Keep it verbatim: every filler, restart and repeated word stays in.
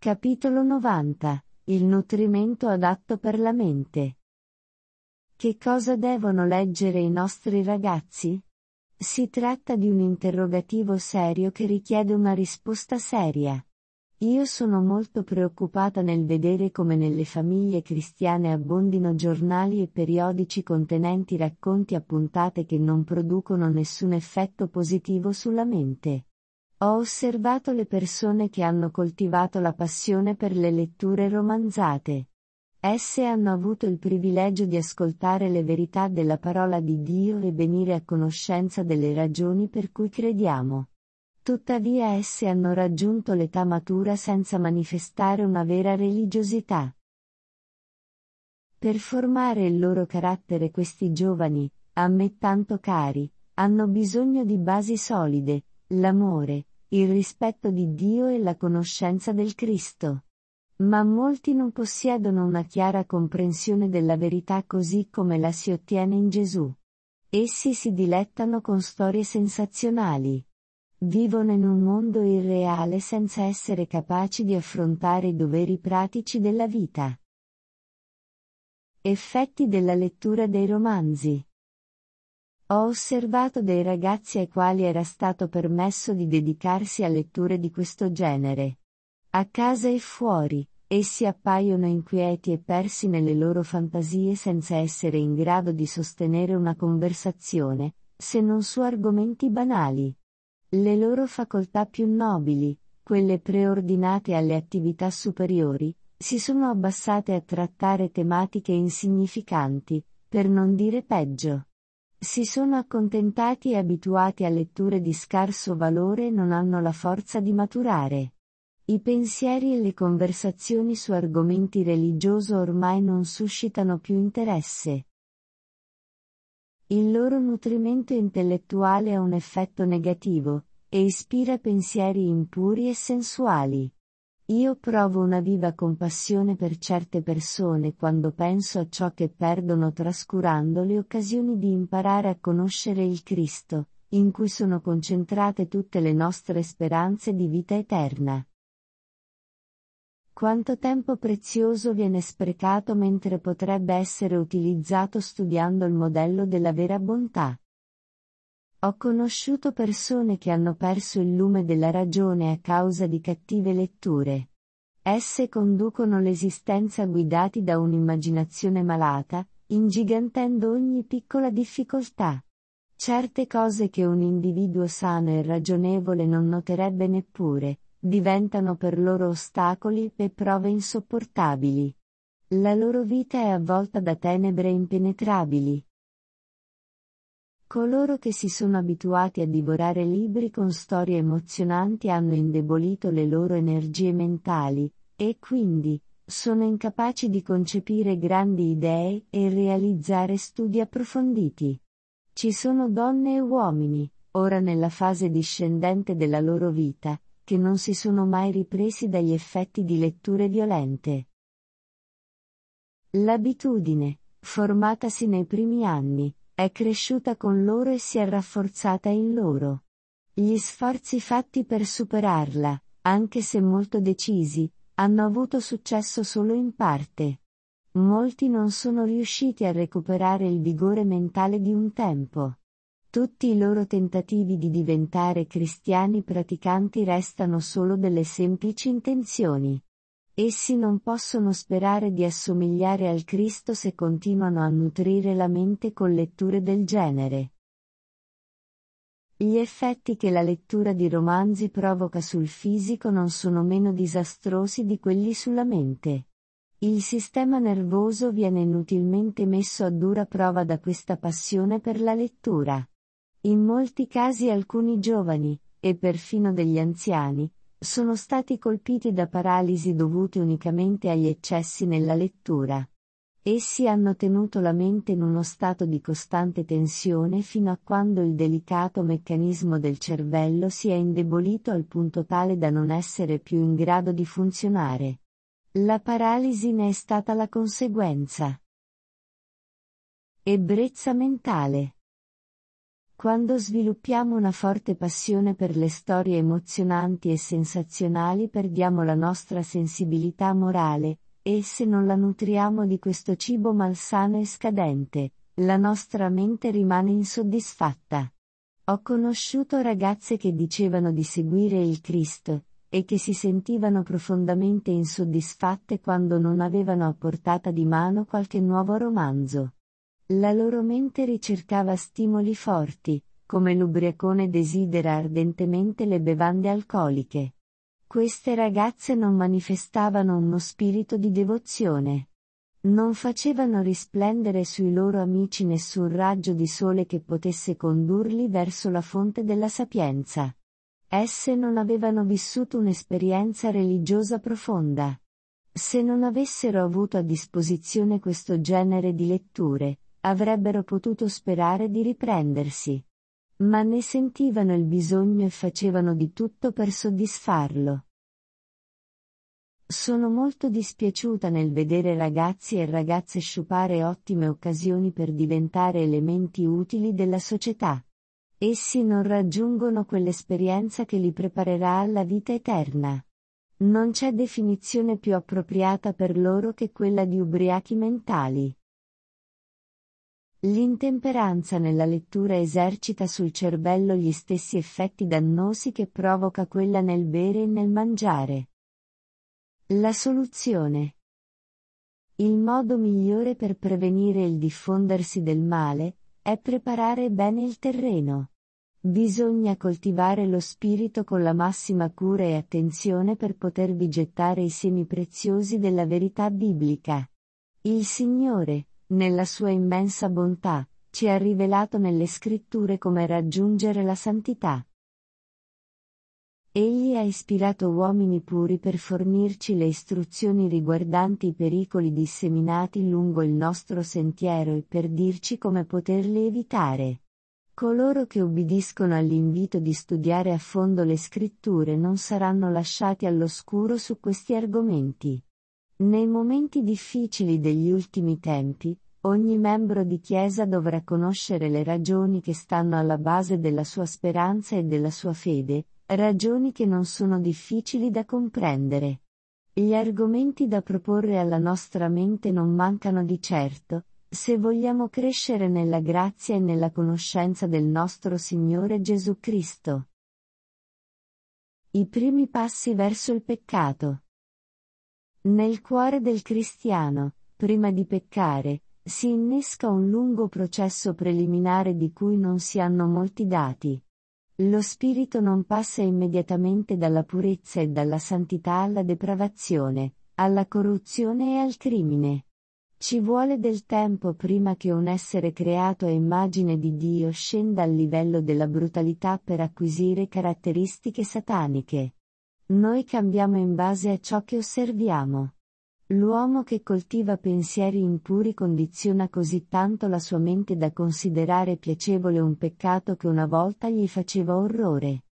Capitolo novanta. Il nutrimento adatto per la mente. Che cosa devono leggere i nostri ragazzi? Si tratta di un interrogativo serio che richiede una risposta seria. Io sono molto preoccupata nel vedere come nelle famiglie cristiane abbondino giornali e periodici contenenti racconti a puntate che non producono nessun effetto positivo sulla mente. Ho osservato le persone che hanno coltivato la passione per le letture romanzate. Esse hanno avuto il privilegio di ascoltare le verità della parola di Dio e venire a conoscenza delle ragioni per cui crediamo. Tuttavia esse hanno raggiunto l'età matura senza manifestare una vera religiosità. Per formare il loro carattere questi giovani, a me tanto cari, hanno bisogno di basi solide, l'amore, il rispetto di Dio e la conoscenza del Cristo. Ma molti non possiedono una chiara comprensione della verità così come la si ottiene in Gesù. Essi si dilettano con storie sensazionali. Vivono in un mondo irreale senza essere capaci di affrontare i doveri pratici della vita. Effetti della lettura dei romanzi. Ho osservato dei ragazzi ai quali era stato permesso di dedicarsi a letture di questo genere. A casa e fuori, essi appaiono inquieti e persi nelle loro fantasie senza essere in grado di sostenere una conversazione, se non su argomenti banali. Le loro facoltà più nobili, quelle preordinate alle attività superiori, si sono abbassate a trattare tematiche insignificanti, per non dire peggio. Si sono accontentati e abituati a letture di scarso valore e non hanno la forza di maturare. I pensieri e le conversazioni su argomenti religiosi ormai non suscitano più interesse. Il loro nutrimento intellettuale ha un effetto negativo, e ispira pensieri impuri e sensuali. Io provo una viva compassione per certe persone quando penso a ciò che perdono trascurando le occasioni di imparare a conoscere il Cristo, in cui sono concentrate tutte le nostre speranze di vita eterna. Quanto tempo prezioso viene sprecato mentre potrebbe essere utilizzato studiando il modello della vera bontà. Ho conosciuto persone che hanno perso il lume della ragione a causa di cattive letture. Esse conducono l'esistenza guidati da un'immaginazione malata, ingigantendo ogni piccola difficoltà. Certe cose che un individuo sano e ragionevole non noterebbe neppure, diventano per loro ostacoli e prove insopportabili. La loro vita è avvolta da tenebre impenetrabili. Coloro che si sono abituati a divorare libri con storie emozionanti hanno indebolito le loro energie mentali, e quindi, sono incapaci di concepire grandi idee e realizzare studi approfonditi. Ci sono donne e uomini, ora nella fase discendente della loro vita, che non si sono mai ripresi dagli effetti di letture violente. L'abitudine, formatasi nei primi anni, è cresciuta con loro e si è rafforzata in loro. Gli sforzi fatti per superarla, anche se molto decisi, hanno avuto successo solo in parte. Molti non sono riusciti a recuperare il vigore mentale di un tempo. Tutti i loro tentativi di diventare cristiani praticanti restano solo delle semplici intenzioni. Essi non possono sperare di assomigliare al Cristo se continuano a nutrire la mente con letture del genere. Gli effetti che la lettura di romanzi provoca sul fisico non sono meno disastrosi di quelli sulla mente. Il sistema nervoso viene inutilmente messo a dura prova da questa passione per la lettura. In molti casi alcuni giovani, e perfino degli anziani, sono stati colpiti da paralisi dovute unicamente agli eccessi nella lettura. Essi hanno tenuto la mente in uno stato di costante tensione fino a quando il delicato meccanismo del cervello si è indebolito al punto tale da non essere più in grado di funzionare. La paralisi ne è stata la conseguenza. Ebbrezza mentale. Quando sviluppiamo una forte passione per le storie emozionanti e sensazionali perdiamo la nostra sensibilità morale, e se non la nutriamo di questo cibo malsano e scadente, la nostra mente rimane insoddisfatta. Ho conosciuto ragazze che dicevano di seguire il Cristo, e che si sentivano profondamente insoddisfatte quando non avevano a portata di mano qualche nuovo romanzo. La loro mente ricercava stimoli forti, come l'ubriacone desidera ardentemente le bevande alcoliche. Queste ragazze non manifestavano uno spirito di devozione. Non facevano risplendere sui loro amici nessun raggio di sole che potesse condurli verso la fonte della sapienza. Esse non avevano vissuto un'esperienza religiosa profonda. Se non avessero avuto a disposizione questo genere di letture, avrebbero potuto sperare di riprendersi. Ma ne sentivano il bisogno e facevano di tutto per soddisfarlo. Sono molto dispiaciuta nel vedere ragazzi e ragazze sciupare ottime occasioni per diventare elementi utili della società. Essi non raggiungono quell'esperienza che li preparerà alla vita eterna. Non c'è definizione più appropriata per loro che quella di ubriachi mentali. L'intemperanza nella lettura esercita sul cervello gli stessi effetti dannosi che provoca quella nel bere e nel mangiare. La soluzione. Il modo migliore per prevenire il diffondersi del male è preparare bene il terreno. Bisogna coltivare lo spirito con la massima cura e attenzione per potervi gettare i semi preziosi della verità biblica. Il Signore, nella sua immensa bontà, ci ha rivelato nelle scritture come raggiungere la santità. Egli ha ispirato uomini puri per fornirci le istruzioni riguardanti i pericoli disseminati lungo il nostro sentiero e per dirci come poterli evitare. Coloro che ubbidiscono all'invito di studiare a fondo le scritture non saranno lasciati all'oscuro su questi argomenti. Nei momenti difficili degli ultimi tempi, ogni membro di Chiesa dovrà conoscere le ragioni che stanno alla base della sua speranza e della sua fede, ragioni che non sono difficili da comprendere. Gli argomenti da proporre alla nostra mente non mancano di certo, se vogliamo crescere nella grazia e nella conoscenza del nostro Signore Gesù Cristo. I primi passi verso il peccato. Nel cuore del cristiano, prima di peccare, si innesca un lungo processo preliminare di cui non si hanno molti dati. Lo spirito non passa immediatamente dalla purezza e dalla santità alla depravazione, alla corruzione e al crimine. Ci vuole del tempo prima che un essere creato a immagine di Dio scenda al livello della brutalità per acquisire caratteristiche sataniche. Noi cambiamo in base a ciò che osserviamo. L'uomo che coltiva pensieri impuri condiziona così tanto la sua mente da considerare piacevole un peccato che una volta gli faceva orrore.